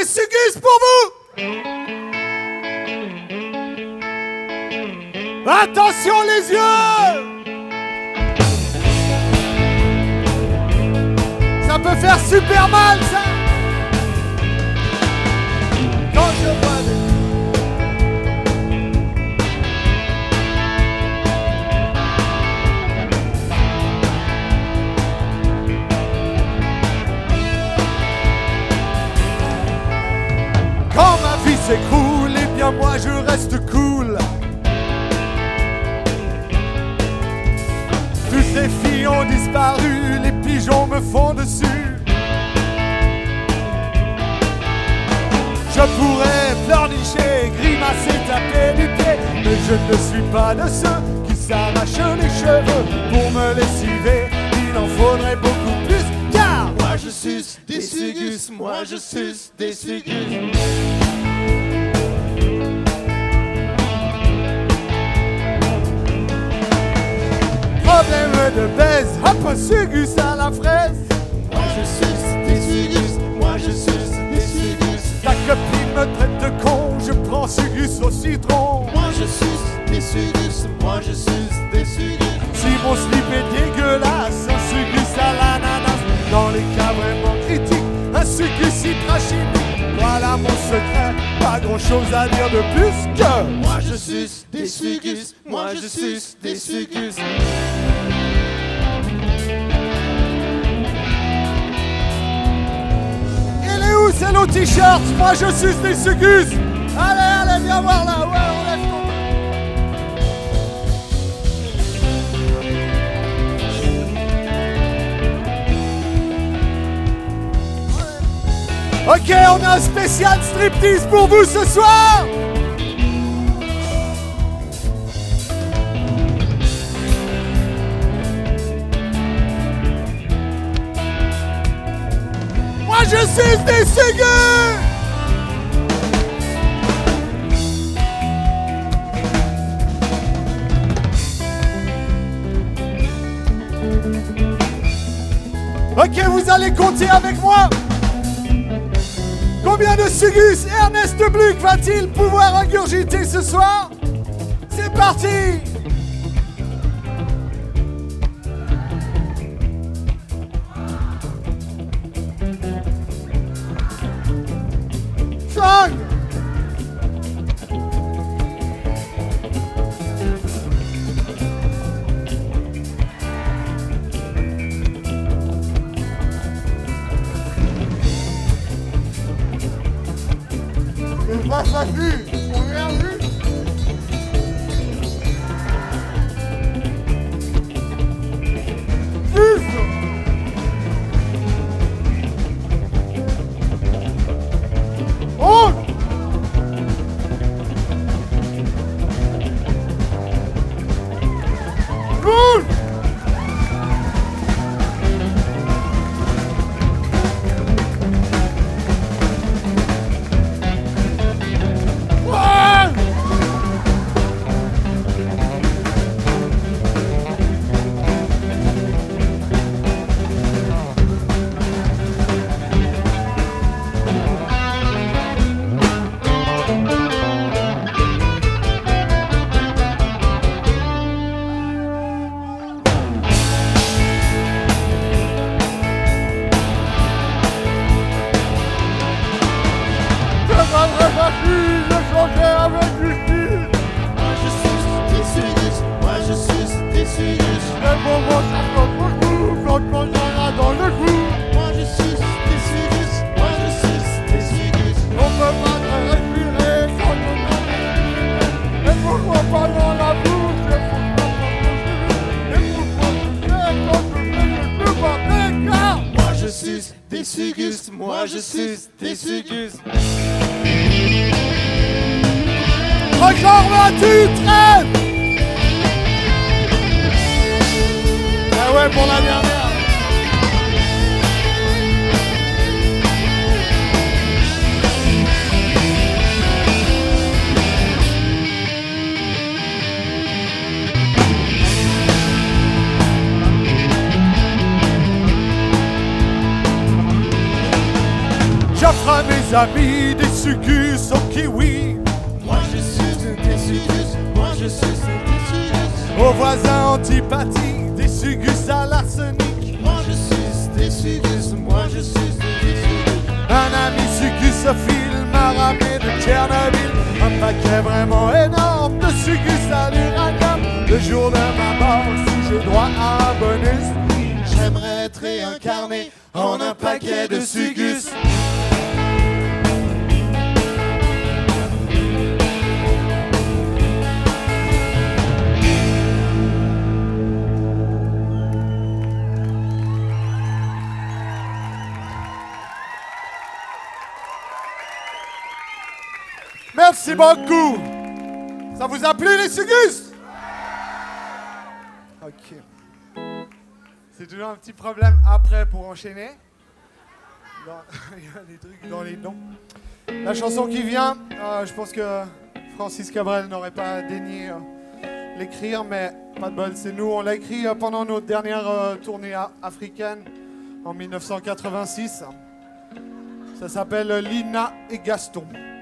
des Sugus pour vous. Attention les yeux. Ça peut faire super mal ça. Quand je vois des... Quand ma vie s'écroule, eh bien moi je reste cool. Toutes les filles ont disparu, les pigeons me font dessus. Je pourrais pleurnicher, grimacer, taper du pied, mais je ne suis pas de ceux qui s'arrachent les cheveux pour me lessiver. Il en faudrait beaucoup plus, car moi je suce des Sugus, moi je suce des Sugus. Problème de baise, hop, un Sugus à la fraise. Moi je suce des Sugus, moi je suce des Sugus. Ta copine me traite de con, je prends Sugus au citron. Moi je suce des Sugus, moi je suce des Sugus. Si mon slip est dégueulasse, un Sugus à l'ananas. Dans les cas vraiment critiques, un Sugus hydrachimique. Voilà mon secret, pas grand chose à dire de plus que moi je suce des Sugus, moi je suce des Sugus. Il est où c'est nos t-shirts? Moi je suce des Sugus. Allez, allez, viens voir là, ouais, on lève ton... Ok, on a un spécial striptease pour vous ce soir. Moi je suce des Sugus. Ok, vous allez compter avec moi. Combien de Sugus Ernest Bluc va-t-il pouvoir ingurgiter ce soir? C'est parti! 5. Pas facile, on vient vu. 6. 11. 12. amis des sugus au kiwi. Moi je suce des sugus, moi je suce des sugus. Aux voisins antipathiques des sugus à l'arsenic. Moi je suce des sugus, moi je suce des sugus. Un ami sugusophile m'a ramené de Tchernobyl un paquet vraiment énorme de sugus à l'uranium. Le jour de ma mort, si j'ai droit à un bonus, j'aimerais être réincarné en un paquet de sugus. Merci beaucoup. Ça vous a plu les sugus? Ok. C'est toujours un petit problème après pour enchaîner. Il y a des trucs dans les dons. La chanson qui vient, je pense que Francis Cabrel n'aurait pas daigné l'écrire, mais pas de bol, c'est nous. On l'a écrit pendant notre dernière tournée africaine en 1986. Ça s'appelle Lina et Gaston.